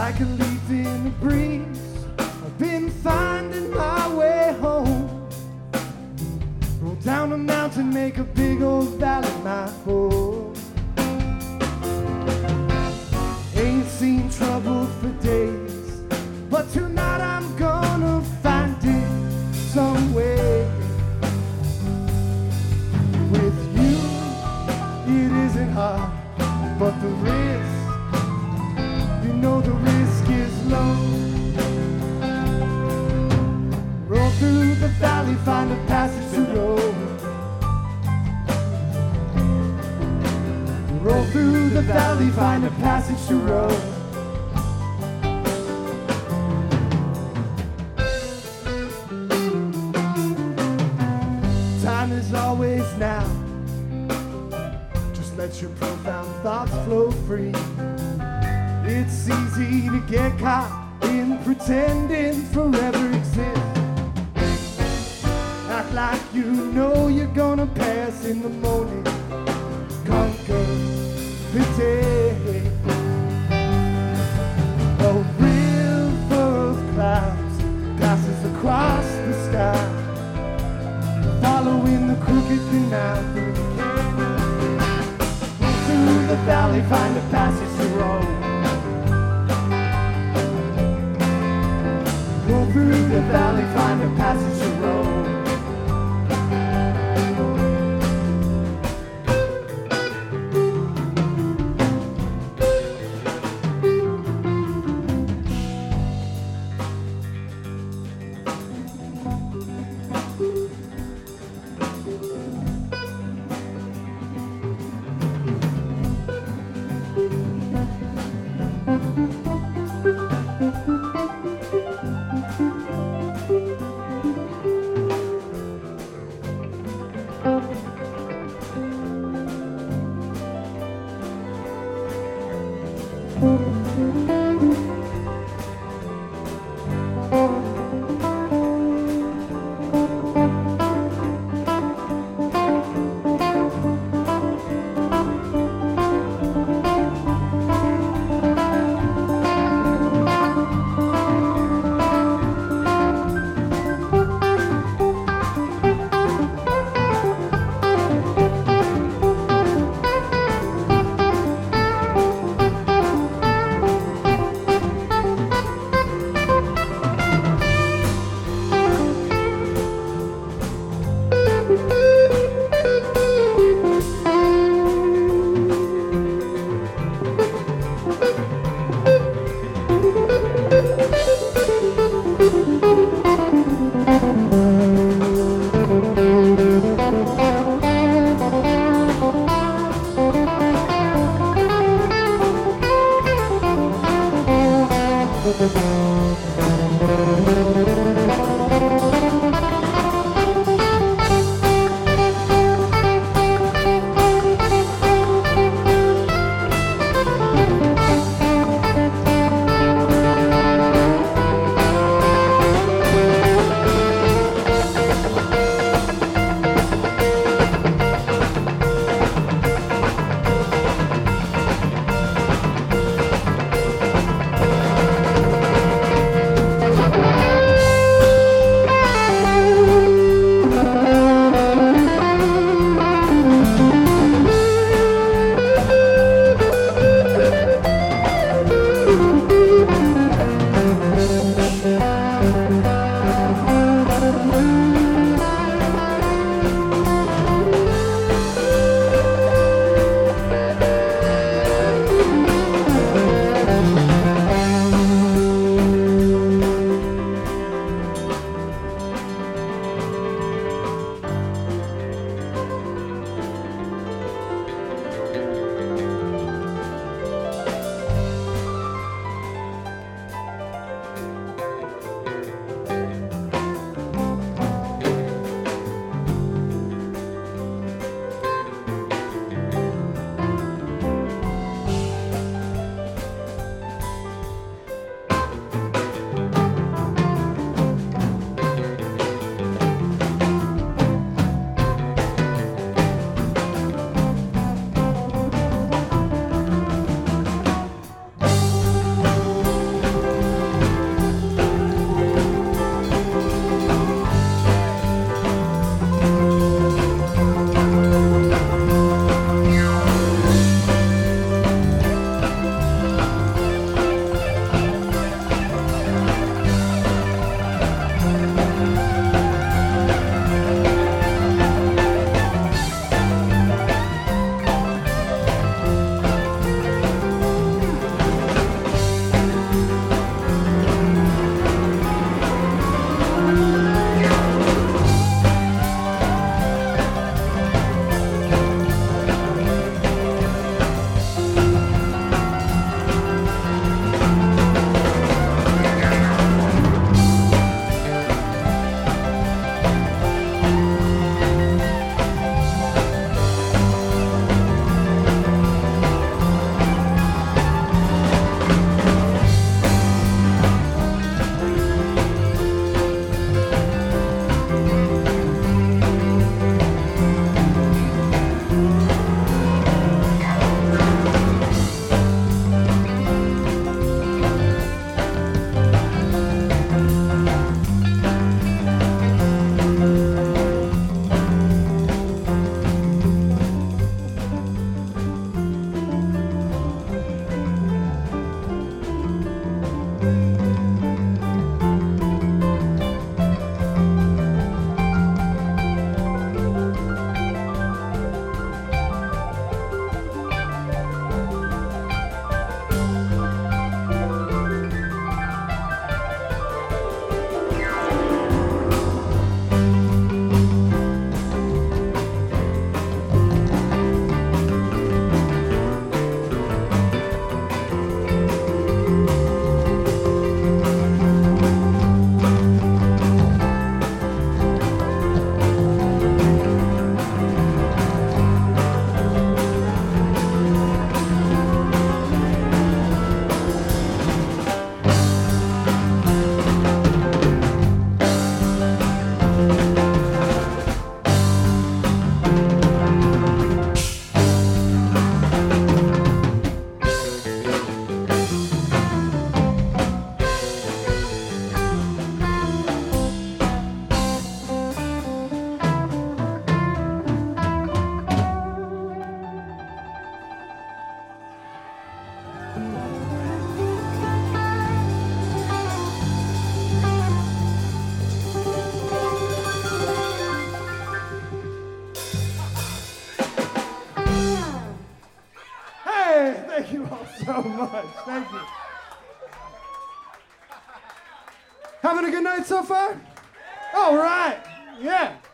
Like a leaf in a breeze, I've been finding my way home. Roll down a mountain, make a big old valley my home. Ain't seen trouble for days, but tonight I'm gonna find it some way. With you, it isn't hard, but the risk, you know the risk is low. Roll through the valley, find a passage to roll. Roll through the valley, find a passage to roll. Time is always now. Just let your profound thoughts flow free. It's easy to get caught in pretending forever exists. Act like you know you're gonna pass in the morning. Conquer the day. A river of clouds passes across the sky, following the crooked canal through the canyon. Through the valley, find a passage to roll. Go through the valley, find a passage to roll. so much. Thank you. Having a good night so far? All right. Yeah.